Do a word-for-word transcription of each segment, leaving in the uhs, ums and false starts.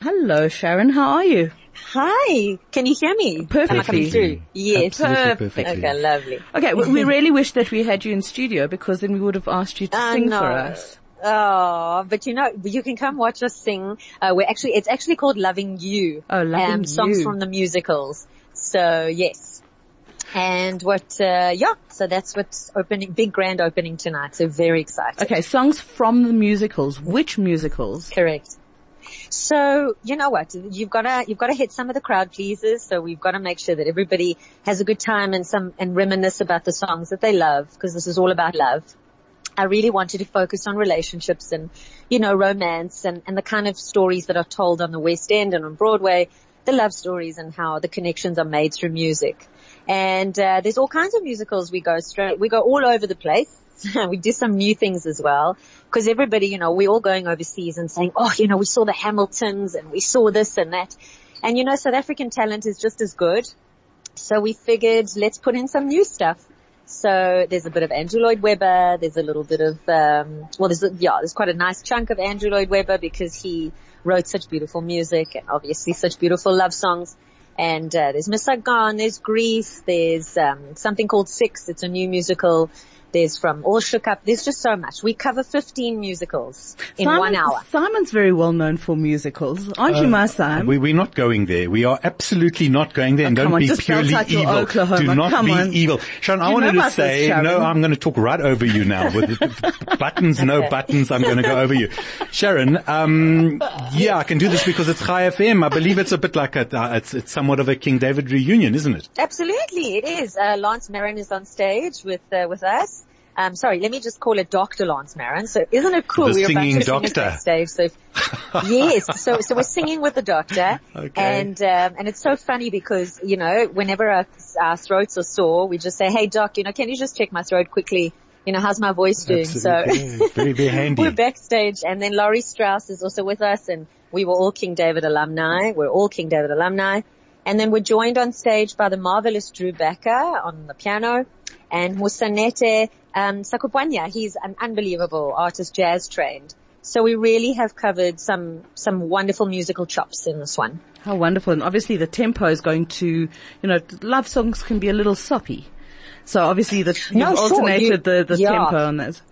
Hello, Sharon. How are you? Hi. Can you hear me? Perfectly. Am I coming through? Yes. Perfect. Perfectly. Okay, lovely. Okay, we we really wish that we had you in studio because then we would have asked you to I sing know. for us. Oh, but you know, you can come watch us sing. Uh, we're actually, it's actually called Loving You. Oh, Loving um, Songs You. from the musicals. So, yes. And what, uh, yeah, so that's what's opening, big grand opening tonight. So very excited. Okay, songs from the musicals. Which musicals? Correct. So, you know what, you've gotta, you've gotta hit some of the crowd pleasers, so we've gotta make sure that everybody has a good time and some, and reminisce about the songs that they love, because this is all about love. I really wanted to focus on relationships and, you know, romance and, and the kind of stories that are told on the West End and on Broadway, the love stories and how the connections are made through music. And, uh, there's all kinds of musicals. We go straight, we go all over the place. We do some new things as well, because everybody, you know, we're all going overseas and saying, oh, you know, we saw the Hamiltons and we saw this and that. And, you know, South African talent is just as good. So we figured, let's put in some new stuff. So there's a bit of Andrew Lloyd Webber. There's a little bit of, um, well, there's, a, yeah, there's quite a nice chunk of Andrew Lloyd Webber because he wrote such beautiful music and obviously such beautiful love songs. And, uh, there's Miss Saigon, there's Grease, there's, um, something called Six. It's a new musical. There's from All Shook Up. There's just so much. We cover fifteen musicals in Simon, one hour. Simon's very well known for musicals. Aren't you, my Simon? We, we're not going there. We are absolutely not going there. And Oh, come don't on, be just purely belt out your evil. Oklahoma. Do not Come be on. evil. Sharon, I You wanted know to about this, say, Sharon. no, I'm going to talk right over you now. With the buttons, no buttons, I'm going to go over you. Sharon, um, yeah, I can do this because it's Chai F M. I believe it's a bit like a, uh, it's, it's somewhat of a King David reunion, isn't it? Absolutely, it is. Uh, Lance Maron is on stage with, uh, with us. Um, sorry, let me just call it Doctor Lance Maron. So isn't it cool? The We're singing about to sing doctor. at stage. So yes, so so we're singing with the doctor, Okay. and um, and it's so funny because you know whenever our, our throats are sore, we just say, "Hey doc, you know, can you just check my throat quickly? You know, how's my voice doing?" Absolutely. So Very, very handy. we're backstage, and then Laurie Strauss is also with us, and we were all King David alumni. We're all King David alumni, and then we're joined on stage by the marvelous Drew Becker on the piano, and Musanete um, Sakupwanya. He's an unbelievable artist, jazz trained. So we really have covered some some wonderful musical chops in this one. How wonderful. And obviously the tempo is going to, you know, love songs can be a little soppy. So obviously the, you've No, sure, alternated you- the, the yeah. tempo on that.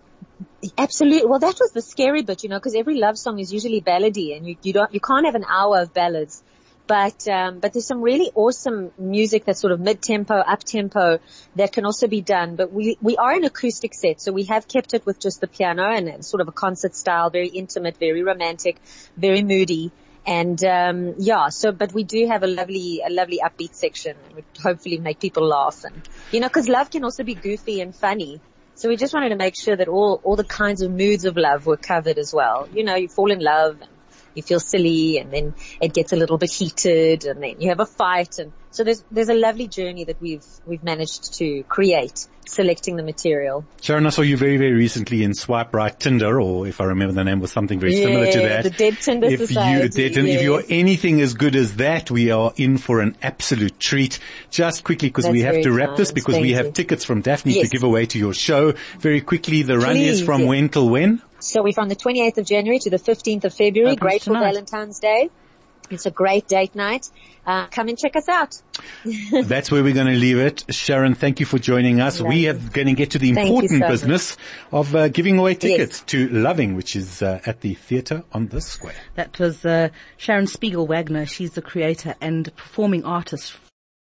Absolutely. Well, that was the scary bit, you know, because every love song is usually ballady, and you, you don't, you can't have an hour of ballads. But, um, but there's some really awesome music that's sort of mid-tempo, up-tempo that can also be done. But we, we are an acoustic set, so we have kept it with just the piano and it's sort of a concert style, very intimate, very romantic, very moody. And, um, yeah, so, but we do have a lovely, a lovely upbeat section, and we hopefully make people laugh. And, you know, cause love can also be goofy and funny. So we just wanted to make sure that all, all the kinds of moods of love were covered as well. You know, you fall in love and you feel silly, and then it gets a little bit heated, and then you have a fight. And so there's, there's a lovely journey that we've, we've managed to create, selecting the material. Sharon, I saw you very, very recently in Swipe Right Tinder, or if I remember the name was something very similar to Yeah, that. the Dead Tinder if Society, You, dead, If yes. you're anything as good as that, we are in for an absolute treat. Just quickly, because we That's have to very wrap this, kind. because Thank we have you. tickets from Daphne to Yes. give away to your show. Very quickly, the run is Please, from yes. when till when? So we're from the twenty-eighth of January to the fifteenth of February. Opens Great for tonight. Valentine's Day. It's a great date night. Uh, come and check us out. That's where we're going to leave it. Sharon, thank you for joining us. Lovely. We are going to get to the Thank you important so much. business of uh, giving away tickets Yes. to Loving, which is uh, at the theatre on the square. That was uh, Sharon Spiegel Wagner. She's the creator and performing artist